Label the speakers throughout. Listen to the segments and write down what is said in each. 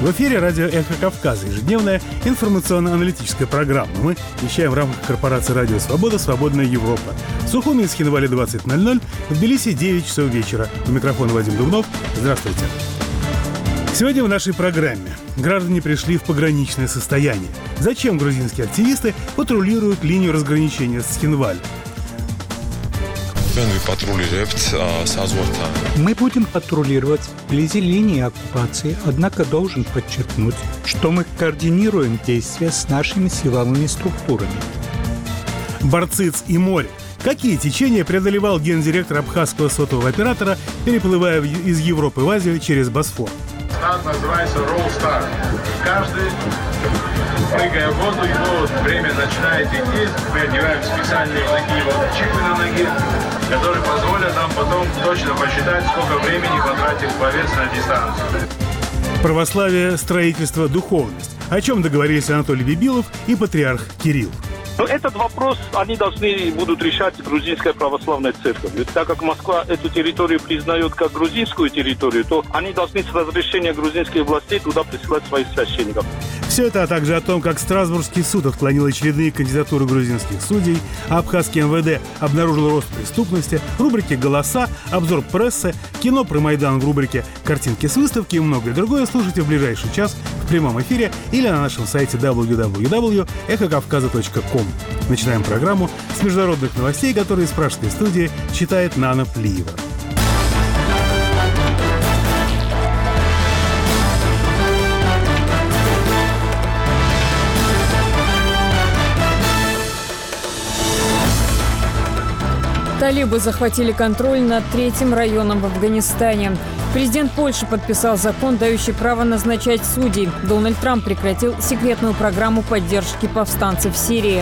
Speaker 1: В эфире радио «Эхо Кавказа», ежедневная информационно-аналитическая программа. Мы вещаем в рамках корпорации «Радио Свобода. Свободная Европа». В Сухуми из Хинвали 20:00, в Тбилиси 9 часов вечера. У микрофона Вадим Дубнов. Здравствуйте. Сегодня в нашей программе граждане пришли в пограничное состояние. Зачем грузинские активисты патрулируют линию разграничения с Хинвали?
Speaker 2: Мы будем патрулировать вблизи линии оккупации, однако должен подчеркнуть, что мы координируем действия с нашими силовыми структурами.
Speaker 1: Барциц и море. Какие течения преодолевал гендиректор абхазского сотового оператора, переплывая из Европы в Азию через Босфор?
Speaker 3: Стан называется Roll Star. Каждый, прыгая в воду, его время начинает идти. Мы одеваем специальные такие вот чипы на ноге, которые позволят нам потом точно посчитать, сколько времени потратил пловец на дистанцию.
Speaker 1: Православие, строительство, духовность. О чем договорились Анатолий Бибилов и патриарх Кирилл.
Speaker 4: Но этот вопрос они должны будут решать грузинская православная церковь. Ведь так как Москва эту территорию признает как грузинскую территорию, то они должны с разрешения грузинских властей туда присылать своих священников.
Speaker 1: Все это, а также о том, как Страсбургский суд отклонил очередные кандидатуры грузинских судей, а абхазский МВД обнаружил рост преступности, в рубрике «Голоса», обзор прессы, кино про Майдан в рубрике «Картинки с выставки» и многое другое слушайте в ближайший час в прямом эфире или на нашем сайте www.эхокавказа.ком. Начинаем программу с международных новостей, которые из пражской студии читает Нана Плиева.
Speaker 5: Талибы захватили контроль над третьим районом в Афганистане. Президент Польши подписал закон, дающий право назначать судей. Дональд Трамп прекратил секретную программу поддержки повстанцев в Сирии.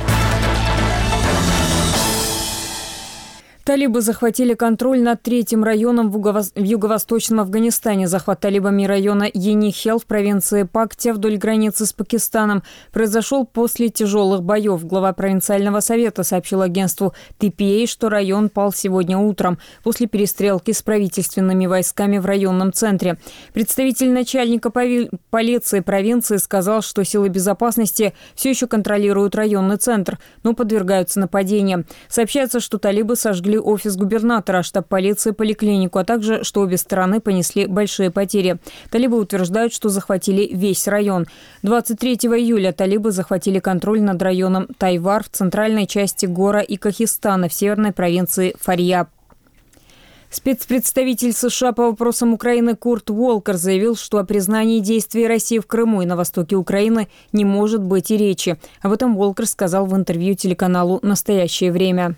Speaker 5: Талибы захватили контроль над третьим районом в юго-восточном Афганистане. Захват талибами района Енихел в провинции Пактия вдоль границы с Пакистаном произошел после тяжелых боев. Глава провинциального совета сообщил агентству ТПА, что район пал сегодня утром после перестрелки с правительственными войсками в районном центре. Представитель начальника полиции провинции сказал, что силы безопасности все еще контролируют районный центр, но подвергаются нападениям. Сообщается, что талибы сожгли офис губернатора, штаб полиции, поликлинику, а также, что обе стороны понесли большие потери. Талибы утверждают, что захватили весь район. 23 июля талибы захватили контроль над районом Тайвар в центральной части Гора и Кохистана в северной провинции Фарьяб. Спецпредставитель США по вопросам Украины Курт Уолкер заявил, что о признании действий России в Крыму и на востоке Украины не может быть и речи. Об этом Уолкер сказал в интервью телеканалу «Настоящее время».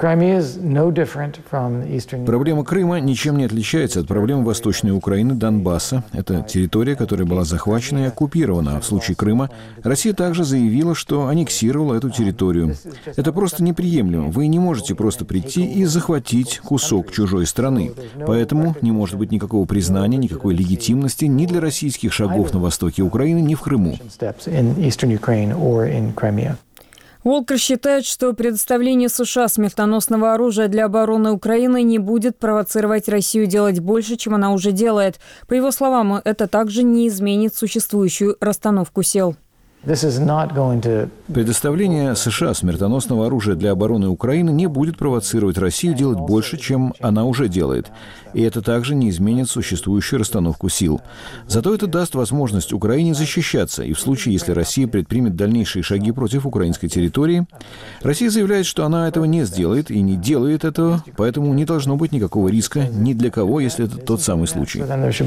Speaker 6: Проблема Крыма ничем не отличается от проблемы Восточной Украины, Донбасса. Это территория, которая была захвачена и оккупирована. А в случае Крыма Россия также заявила, что аннексировала эту территорию. Это просто неприемлемо. Вы не можете просто прийти и захватить кусок чужой страны. Поэтому не может быть никакого признания, никакой легитимности ни для российских шагов на востоке Украины, ни в Крыму.
Speaker 5: Уолкер считает, что предоставление США смертоносного оружия для обороны Украины не будет провоцировать Россию делать больше, чем она уже делает. По его словам, это также не изменит существующую расстановку сил.
Speaker 6: Предоставление США смертоносного оружия для обороны Украины не будет провоцировать Россию делать больше, чем она уже делает. И это также не изменит существующую расстановку сил. Зато это даст возможность Украине защищаться. И в случае, если Россия предпримет дальнейшие шаги против украинской территории, Россия заявляет, что она этого не сделает и не делает этого, поэтому не должно быть никакого риска ни для кого, если это тот самый случай.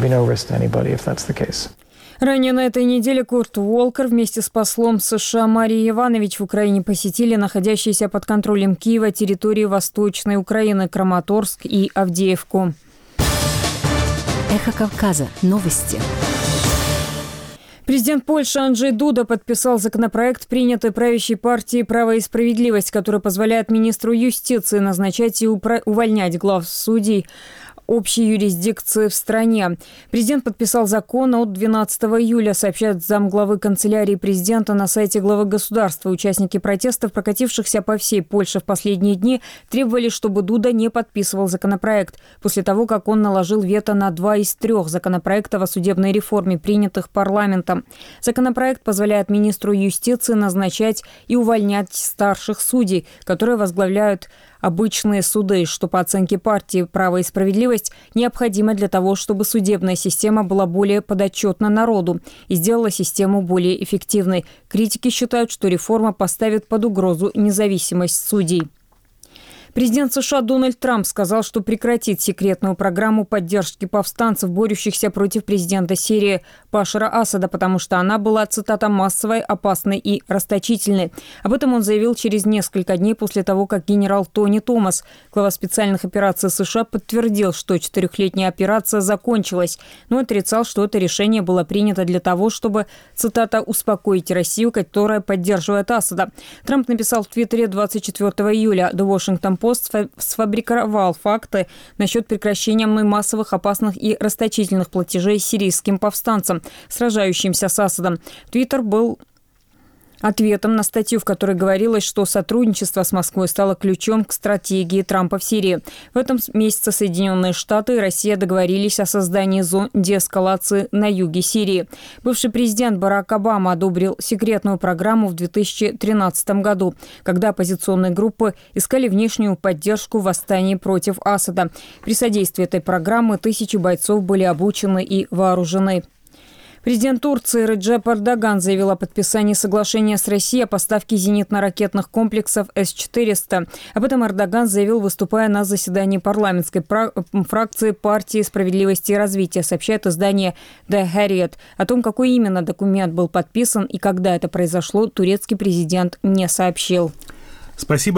Speaker 5: Ранее на этой неделе Курт Уолкер вместе с послом США Марией Иванович в Украине посетили находящиеся под контролем Киева территории Восточной Украины, Краматорск и Авдеевку.
Speaker 7: Эхо Кавказа. Новости.
Speaker 5: Президент Польши Анджей Дуда подписал законопроект, принятый правящей партией «Право и справедливость», который позволяет министру юстиции назначать и увольнять глав судей общей юрисдикции в стране. Президент подписал закон от 12 июля, сообщает замглавы канцелярии президента на сайте главы государства. Участники протестов, прокатившихся по всей Польше в последние дни, требовали, чтобы Дуда не подписывал законопроект, после того, как он наложил вето на 2 из 3 законопроектов о судебной реформе, принятых парламентом. Законопроект позволяет министру юстиции назначать и увольнять старших судей, которые возглавляют обычные суды, что по оценке партии «Право и справедливость» необходимо для того, чтобы судебная система была более подотчетна народу и сделала систему более эффективной. Критики считают, что реформа поставит под угрозу независимость судей. Президент США Дональд Трамп сказал, что прекратит секретную программу поддержки повстанцев, борющихся против президента Сирии Башара Асада, потому что она была, цитата, «массовой, опасной и расточительной». Об этом он заявил через несколько дней после того, как генерал Тони Томас, глава специальных операций США, подтвердил, что 4-летняя операция закончилась, но отрицал, что это решение было принято для того, чтобы, цитата, «успокоить Россию, которая поддерживает Асада». Трамп написал в Твиттере 24 июля: «The Washington Post сфабриковал факты насчет прекращения мной массовых, опасных и расточительных платежей сирийским повстанцам, сражающимся с Асадом». Твиттер был ответом на статью, в которой говорилось, что сотрудничество с Москвой стало ключом к стратегии Трампа в Сирии. В этом месяце Соединенные Штаты и Россия договорились о создании зон деэскалации на юге Сирии. Бывший президент Барак Обама одобрил секретную программу в 2013 году, когда оппозиционные группы искали внешнюю поддержку в восстании против Асада. При содействии этой программы тысячи бойцов были обучены и вооружены. Президент Турции Реджеп Эрдоган заявил о подписании соглашения с Россией о поставке зенитно-ракетных комплексов С-400. Об этом Эрдоган заявил, выступая на заседании парламентской фракции партии «Справедливости и развития», сообщает издание The Harriet. О том, какой именно документ был подписан и когда это произошло, турецкий президент не сообщил.
Speaker 1: Спасибо.